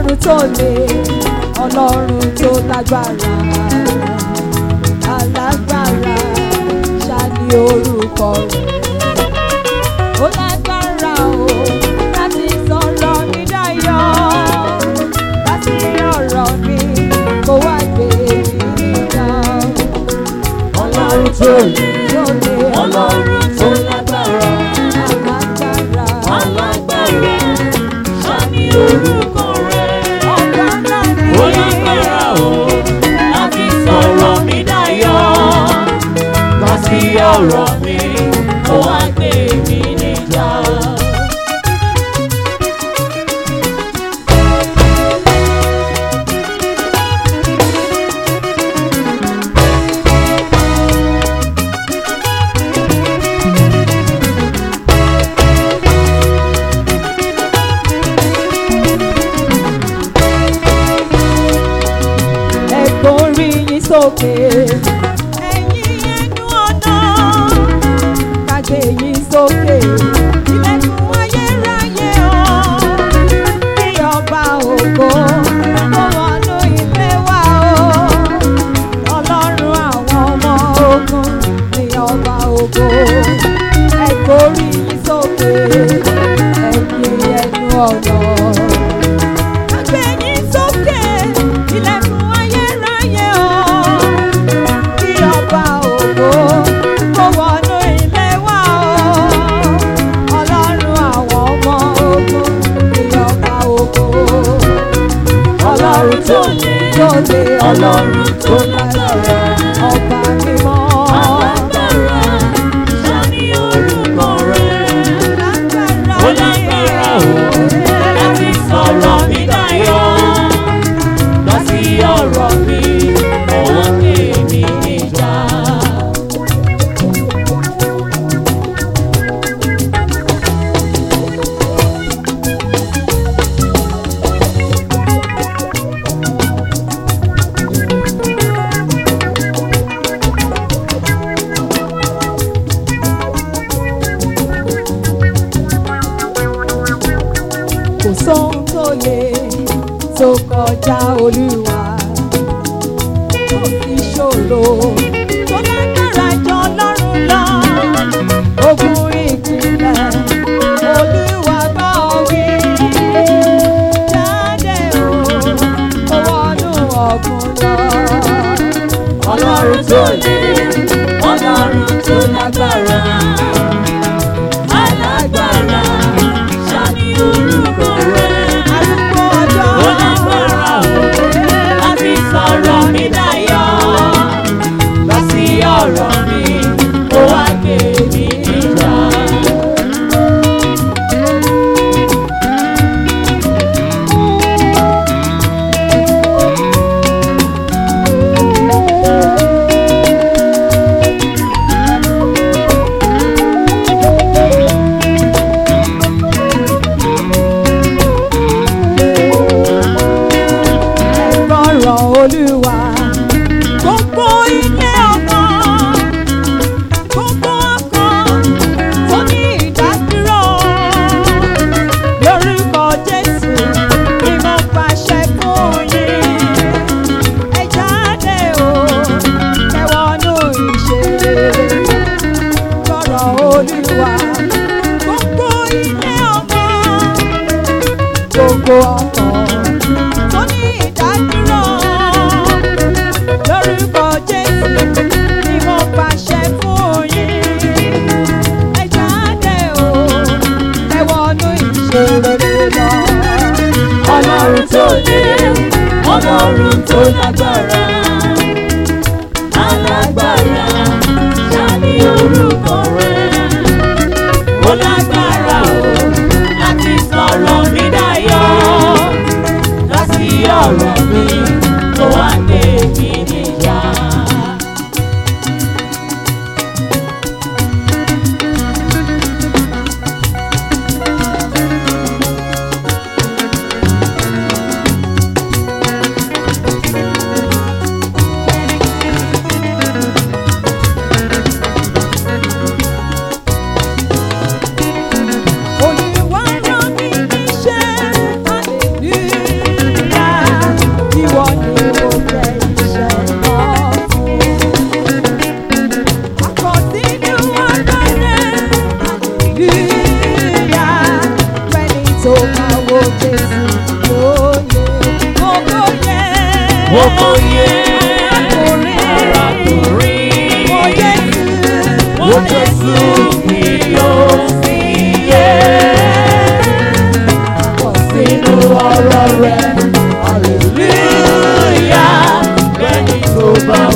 Ọlọ́run tó le, Ọlọ́run tó lágbára, alágbára ṣá ni orúkọ rẹ̀. Ó lágbára o láti sọ̀rọ̀ mi dayọ̀, láti ọ̀rọ̀ mi kó wá gbé mi níjà. Ọlọ́run tó le, Ọlọ́run tó lágbára, alágbára ṣá ni orúkọ rẹ̀. Ó lágbára o láti sọ̀rọ̀ mi dayọ̀, láti ọ̀rọ̀ mi kó wá gbé mi níjà. Sókè ẹ̀yin ẹnu ọ̀nà, ká gbé yín sókè ilẹ̀kùn ayérayé o, kí ọba ògo kó wọnú ilé wa o. Ọlọ́run àwọn ọmọ ogun ni ọba ògo. Ẹ gbórí yín sókè ẹ̀yin ẹnu ọ̀nà, ká gbé yín sókè ilẹ̀kùn ayérayé o, ọba ògo kó wọnú ilé wa o. Ọlọ́run àwọn ọmọ ogun ni ọba ògo. Ọlọ́run tó le, Ọlọ́run tó lágbára, ọba mímọ́, alágbára ṣá ni orúkọ rẹ̀. Ó lágbára o láti sọ̀rọ̀ mi dayọ̀, láti ọ̀rọ̀ mi kó wá gbé mi níjà. kò sóhun tó le tó kọjá Olúwa, kò sí ṣòro tó lágbára jọ Ọlọ́run lọ. Ogun ìpìlẹ̀ Olúwa gbọ́ wí, jáde o, ó wọnú ọ̀gbun lọ. Ọlọ́run tó le, Ọlọ́run tó lágbára, alágbára ṣá ni orúkọ rẹ̀. Arúgbó ọjọ́, Ó lágbára o láti sọ̀rọ̀ mi dayọ̀, láti ọ̀rọ̀ mi kó wá gbé mi níjà. Olúwa gbogbo ilé ọkọ, gbogbo ọkọ tó ní ìdádúró, lórúkọ Jésù ni mo pàṣẹ fún yín. Ẹ jáde o, ẹ wọnú ìṣeré. Gbọ́rọ̀ Olúwa gbogbo ilé ọkọ, gbogbo ọkọ tó ní ìdádúró, lórúkọ Jésù ni mo pàṣẹ fún yín. Ẹ jáde o, ẹ wọnú ìṣeré lọ. Ọlọ́run tó le, Ọlọ́run tó lágbára, alágbára ṣá ni orúkọ rẹ̀. Ó lágbára o láti sọ̀rọ̀ mi dayọ̀, láti ọ̀rọ̀ mi kó wá gbé mi níjà. Jésù kí yóò sí yé. Kò sínú ọ̀rọ̀ rẹ̀, hallelujah, lẹ́ni tó bá